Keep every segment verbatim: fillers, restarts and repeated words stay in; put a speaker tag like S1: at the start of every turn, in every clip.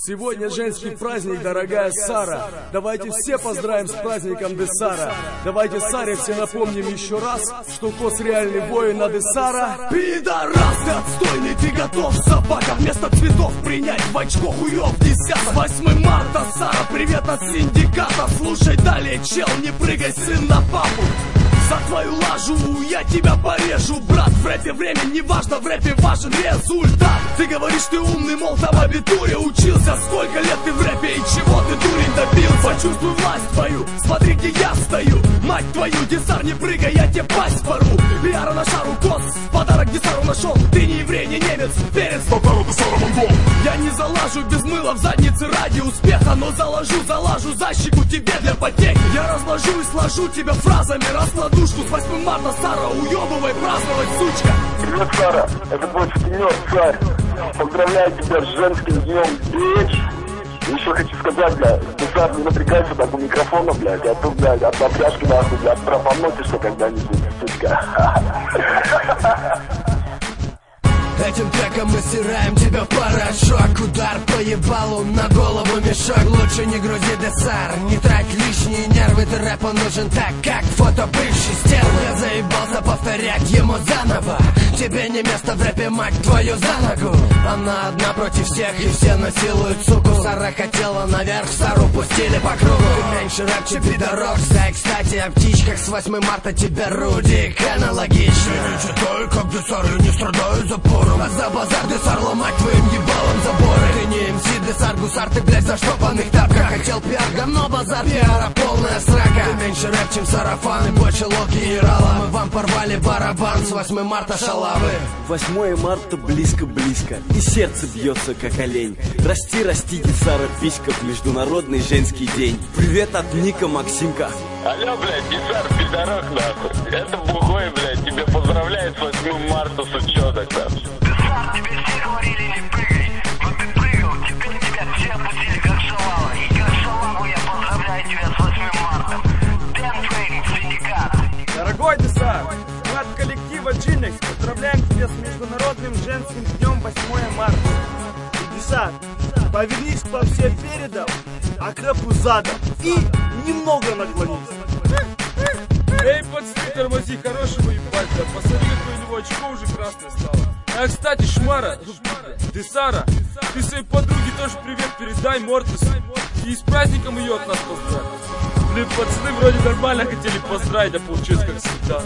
S1: Сегодня женский праздник, дорогая Сара. Давайте все поздравим с праздником Десара. Давайте Саре все напомним еще раз, что Кос реальный воин, а Десара пидорас, ты отстойный, ты готов, собака, вместо цветов принять в очко хуёв десяток. восьмое марта, Сара, привет от синдиката. Слушай далее, чел, не прыгай, сын, на папу. За твою лажу я тебя порежу, брат. В рэпе время не важно, в рэпе важен результат. Ты говоришь, ты умный, мол, там в абитуре учился. Сколько лет ты в рэпе и чего ты, дурень, добился? Почувствуй власть твою, смотри, где я стою. Мать твою, Десар, не прыгай, я тебе пасть пору. Пиара на шару, Кос, подарок Десару нашел. Ты не еврей, не немец, перец, подарок Десару монгол. Я не залажу без мыла в заднице ради успеха, но заложу, залажу за щеку тебе для потехи. Я разложу и сложу тебя фразами, раскладу. С восьмое марта, Сара, уебывай праздновать, сучка.
S2: Привет, Сара, это твой сутенер, царь. Поздравляю тебя с женским днем, бич. Еще хочу сказать, блядь, ты, Сара, не напрягайся так у микрофона, блядь, а то, блядь, от обряжки, нахуй, блядь, пропоносишься когда-нибудь, сучка.
S3: Этим треком мы стираем тебя в порошок. Удар по ебалу, на голову мешок. Лучше не грузи, Десар, не трать лишние нервы. Ты рэпу нужен так, как фото бывшей стервы. Я заебался повторять ему заново. Тебе не место в рэпе, мать твою, за ногу. Она одна против всех и все насилуют, суку. Сара хотела наверх, Сару пустили по кругу. Ты меньше рэп, чем пидорок. Стай, кстати, о птичках. С восьмое марта тебе Рудик аналогично. Я не читаю, как Десар, я не страдаю запором. А за базар, Десар, ломать твоим ебалом заборы. Ты не эм си, Десар, гусар, ты, блядь, за штопанных тапках. Хотел пиар, говно, базар, пиара, полная срака. Ты меньше рэп, чем сарафан и больше локи и рала. Мы вам порвали барабан с восьмое марта, шалавы.
S4: восьмое марта близко-близко, и сердце бьется, как олень. Расти, расти, Десара, письков, международный женский день. Привет от Ника, Максимка.
S2: Алло, блядь, Десар, пидорок, нахуй. Это бухой, блядь, тебя поздравляет с восьмое марта, сучок, нахуй.
S5: Тебе все говорили не прыгай, но ты прыгал, теперь тебя все опустили как шалава. И как шалаву я поздравляю тебя с восьмым марта. Дэн Трейдинг, синдикат.
S6: Дорогой Десар, мы от коллектива Джинекс поздравляем тебя с Международным женским днем восьмое марта. И, Десар, повернись по всем передом, а к рэпу задом и немного наклонись.
S7: Эй, пацаны, тормози, хорошего ебать, да, посоветую, у него очко уже красное стало. А, кстати, Шмара, Десара, ты своей подруге тоже привет передай, Мортис. И с праздником ее от нас поздравь. Блин, пацаны вроде нормально хотели поздравить, а получилось как всегда.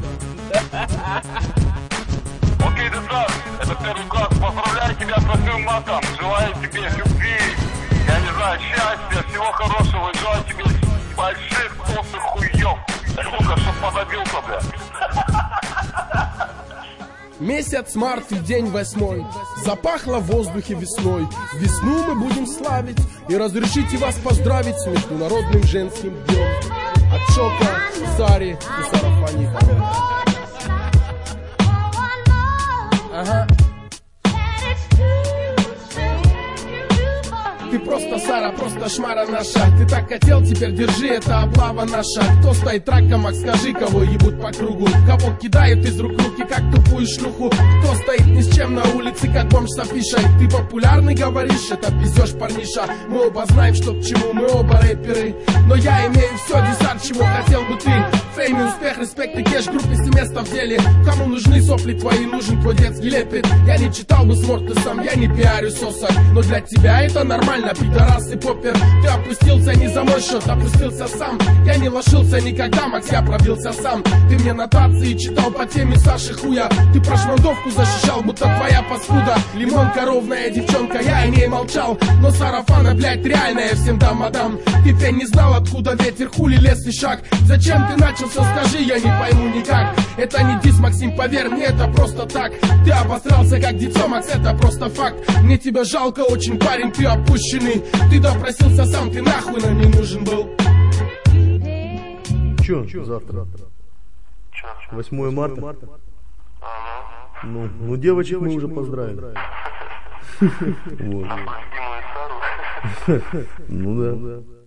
S2: Окей, Десар, это первый класс, поздравляю тебя с восьмым мартом. Желаю тебе любви, я не знаю, счастья, всего хорошего. И желаю тебе больших толстых хуев. Сука, чтоб подобился, бля.
S8: Месяц март и день восьмой. Запахло в воздухе весной. Весну мы будем славить. И разрешите вас поздравить с Международным женским днем. От Шока, Сари и Сарафаника. Ага. Ты просто Сара, просто шмара наша. Ты так хотел, теперь держи, это облава наша. Кто стоит раком, скажи, кого ебут по кругу. Кого кидают из рук руки, как тупую шлюху. Кто стоит ни с чем на улице, как бомж с афишей. Ты популярный, говоришь, это пиздешь, парниша. Мы оба знаем, что к чему, мы оба рэперы. Но я имею все, Десар, чего хотел бы ты. Фейм и успех, респект и кэш, группе семестр в деле. Кому нужны сопли твои, нужен твой детский лепет. Я не читал бы с Мортисом, я не пиарю сосок. Но для тебя это нормально. Пидорас и поппер, ты опустился не за мой счет, опустился сам. Я не лошился никогда, Макс, я пробился сам. Ты мне нотации читал по теме Саши Хуя. Ты про шмандовку защищал, будто твоя паскуда. Лимонка, ровная девчонка, я о ней молчал. Но сарафана, блядь, реальная, всем дам, мадам. Ты пень не знал, откуда ветер, хули лес и шаг. Зачем ты начался, скажи, я не пойму никак. Это не дис, Максим, поверь мне, это просто так. Ты обосрался, как дитё, Макс, это просто факт. Мне тебя жалко очень, парень, ты опущен. Ты допросился сам, ты нахуй нам не нужен был.
S9: Чё, Чё завтра? восьмое марта? Ну, ну девочек мы уже поздравим. Ну да.